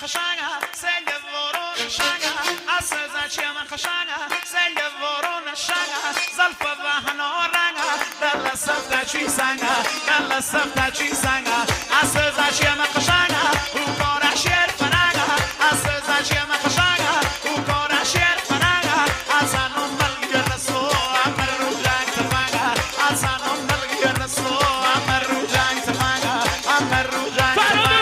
خشنگه سنگ ورون شنگه اساس چی من خشنگه سنگ ورون شنگه زلف و هنارنگه دل سفت چی سنگه دل سفت چی سنگه اساس چی من خشنگه او کار شیر فرنگه اساس چی من خشنگه او کار شیر فرنگه ازانم ملگی رسو امر رو جنگ تفنگه ازانم ملگی رسو امر رو جنگ تفنگه امر رو جنگ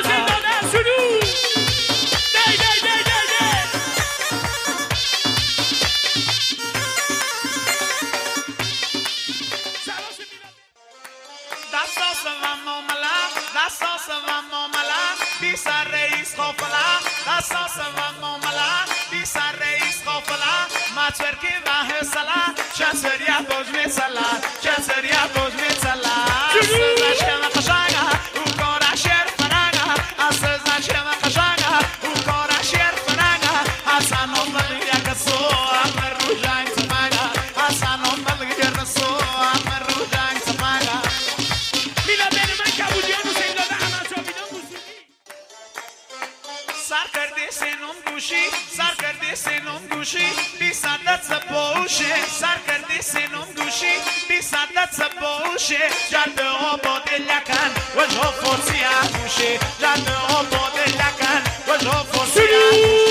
بیسر رئیس قافله اساس و معامله بیسر رئیس قافله مترکی و حسله چسریت بوج میسله چسریت بوج میسله اساس کم قشنگه او کار شیر فرنگه اساس کم قشنگه او کار شیر فرنگه حسن عمر یک سو امر رو جنگ تفنگه حسن عمر یک سو امر رو جنگ تفنگه میلاد بین من کبودیان حسین داده احمد شاویدان سر کردی سینم گوشی سر کردی سینم گوشی بی صدت سپوشه سر کردی سینم گوشی بی صدت سپوشه جد آباد لکن وجه فرسی گوشه جد آباد لکن وجه فرسی گوشه